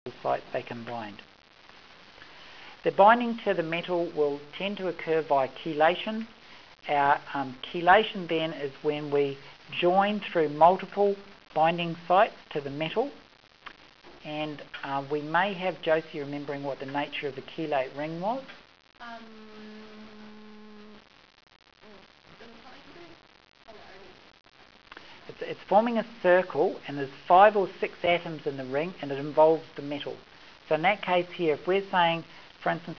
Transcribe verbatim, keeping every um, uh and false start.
sites they can bind. The binding to the metal will tend to occur via chelation. Our um, chelation then is when we join through multiple binding sites to the metal, and uh, we may have Josie remembering what the nature of the chelate ring was. Um, it's, it's forming a circle, and there's five or six atoms in the ring, and it involves the metal. So in that case here, if we're saying, for instance,